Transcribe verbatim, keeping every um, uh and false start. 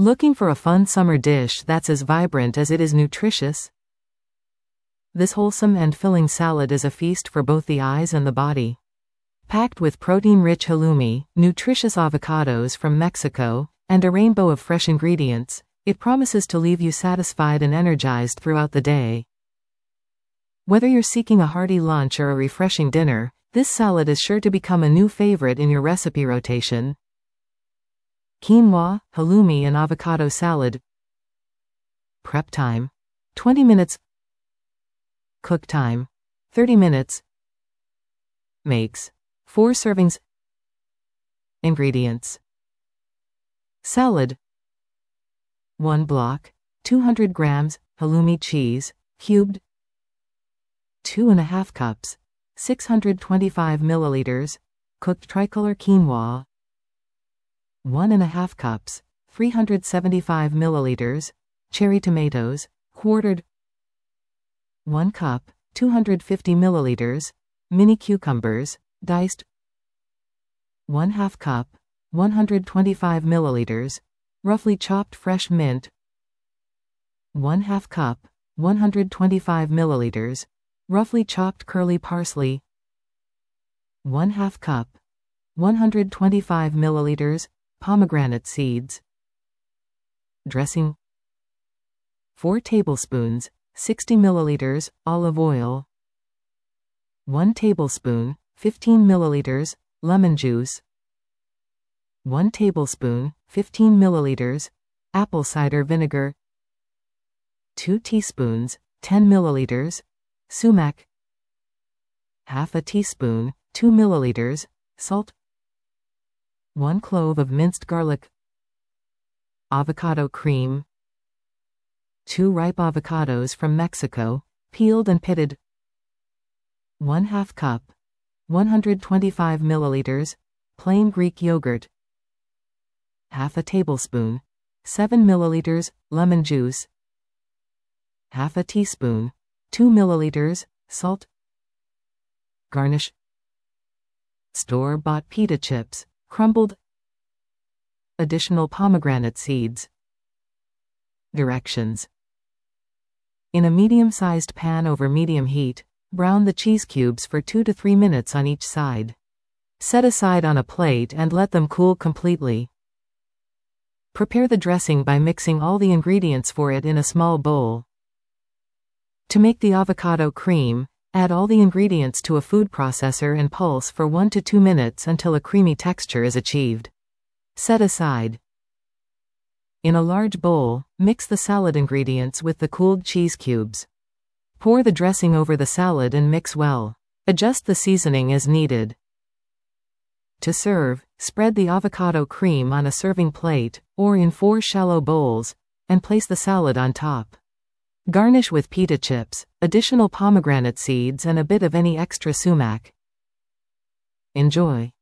Looking for a fun summer dish that's as vibrant as it is nutritious? This wholesome and filling salad is a feast for both the eyes and the body. Packed with protein-rich halloumi, nutritious avocados from Mexico, and a rainbow of fresh ingredients, it promises to leave you satisfied and energized throughout the day. Whether you're seeking a hearty lunch or a refreshing dinner, this salad is sure to become a new favorite in your recipe rotation. Quinoa, halloumi and avocado salad. Prep time: twenty minutes. Cook time: thirty minutes. Makes: four servings. Ingredients: salad, one block, two hundred grams, halloumi cheese, cubed, two and a half cups, six hundred twenty-five milliliters, cooked tricolor quinoa, one and a half cups, three hundred seventy-five milliliters, cherry tomatoes, quartered, one cup, two hundred fifty milliliters, mini cucumbers, diced, one half cup, one hundred twenty-five milliliters, roughly chopped fresh mint, one half cup, one hundred twenty-five milliliters, roughly chopped curly parsley, one half cup, one hundred twenty-five milliliters, pomegranate seeds. Dressing: four tablespoons, sixty milliliters, olive oil, one tablespoon, fifteen milliliters, lemon juice, one tablespoon, fifteen milliliters, apple cider vinegar, two teaspoons, ten milliliters, sumac, half a teaspoon, two milliliters, salt, one clove of minced garlic, avocado cream, two ripe avocados from Mexico, peeled and pitted, one half cup, one hundred twenty-five milliliters, plain Greek yogurt, half a tablespoon, seven milliliters, lemon juice, half a teaspoon, two milliliters, salt. Garnish: store-bought pita chips, crumbled, additional pomegranate seeds. Directions: in a medium-sized pan over medium heat, brown the cheese cubes for two to three minutes on each side. Set aside on a plate and let them cool completely. Prepare the dressing by mixing all the ingredients for it in a small bowl. To make the avocado cream, add all the ingredients to a food processor and pulse for one to two minutes until a creamy texture is achieved. Set aside. In a large bowl, mix the salad ingredients with the cooled cheese cubes. Pour the dressing over the salad and mix well. Adjust the seasoning as needed. To serve, spread the avocado cream on a serving plate, or in four shallow bowls, and place the salad on top. Garnish with pita chips, additional pomegranate seeds and a bit of any extra sumac. Enjoy.